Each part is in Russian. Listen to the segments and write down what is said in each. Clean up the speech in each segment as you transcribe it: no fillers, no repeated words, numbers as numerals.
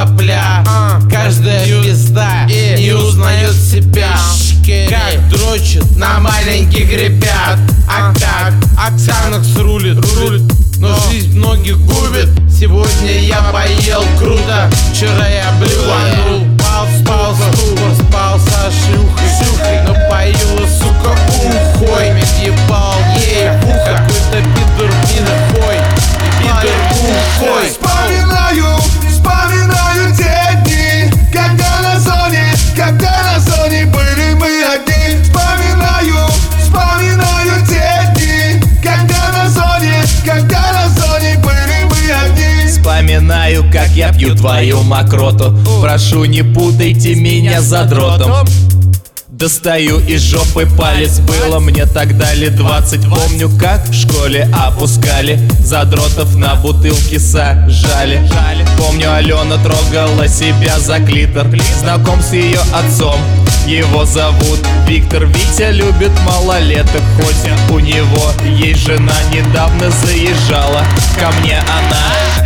сопля. Каждая звезда не узнает себя, как дрочит на маленьких ребят. А как Оксанакс рулит, но жизнь многих губит. Сегодня я поел круто, вчера я блеванул. Спал со шлюхой, но поила, сука, ухой. Ебал ей в ухо, какой-то пидор хой, пидор ухой. Вспоминаю те дни, когда на зоне были мы одни. Вспоминаю те дни, когда на зоне были мы одни. Вспоминаю, как я пью твою мокроту. Прошу, не путайте меня за дротом. Достаю из жопы палец, было мне тогда лет 20. Помню, как в школе опускали задротов, на бутылки сажали. Помню, Алена трогала себя за клитор. Знаком с ее отцом, его зовут Виктор. Витя любит малолеток, хоть у него есть жена. Недавно заезжала ко мне она.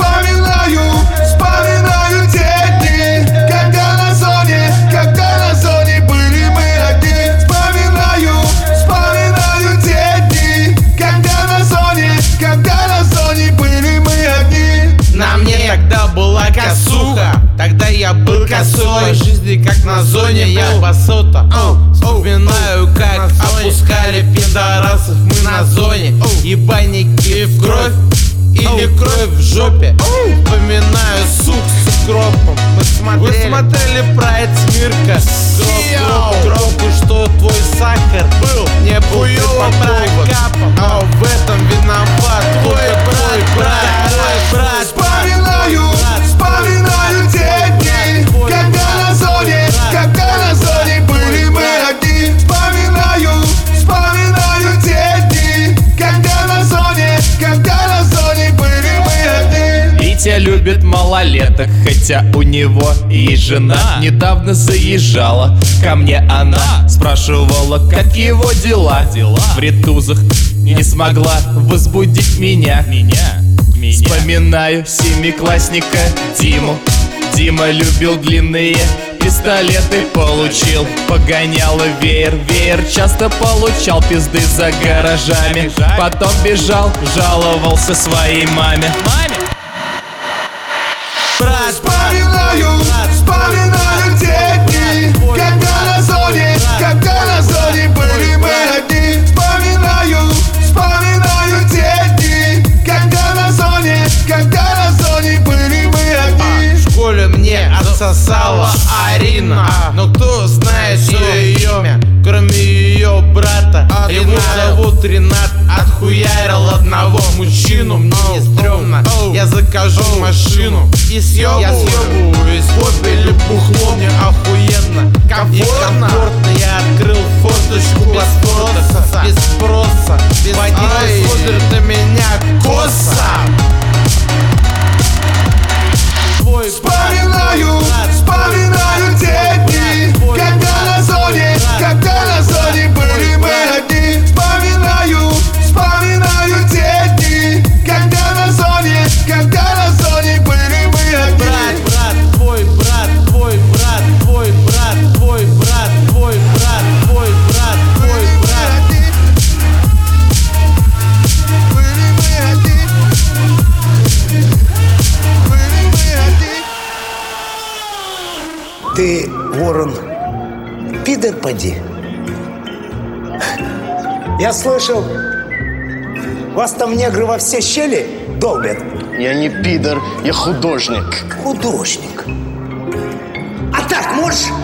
Вспоминаю те дни, когда на зоне были мы одни. Вспоминаю те дни, когда на зоне были мы одни. На мне тогда была косуха, тогда я был косой. В жизни как на зоне я басота. Вспоминаю, как опускали пидорасов мы на зоне. Ебальники в кровь или кровь в жопе. Вспоминаю сук с укропом. Вы смотрели Прайд Смирка? Громко, что твой сахар был не был по прокапам. Но в этом виноват твой брат. Вспоминаю те дни, когда на зоне были мы одни. Вспоминаю те дни, когда на зоне были мы одни. Витя любит малолеток, хотя у него есть жена. Недавно заезжала ко мне она, спрашивала, как его дела. В ритузах не смогла возбудить меня. Вспоминаю семиклассника Диму. Дима любил длинные пистолеты, получил, погонял веер. Часто получал пизды за гаражами. Потом бежал, жаловался своей маме. Вспоминаю те дни, когда на зоне были мы одни. Вспоминаю те дни, когда на зоне были мы одни. В школе мне отсосала Арина, но кто знает ее имя, кроме ее брата? Его зовут Ренат. Отхуярил одного мужчину, мне не стрёмно. Я закажу машину и съебываюсь в опеле бухло. Мне охуенно и комфортно. Я открыл форточку без спроса. Водитель смотрит на меня косо. Вспоминаю те дни, когда на зоне были мы одни. Вспоминаю те дни, когда на зоне были мы одни. Твой брат. Ты, Ворон, пидор поди. Я слышал, вас там негры во все щели долбят. Я не пидор, я художник. Художник. А так можешь?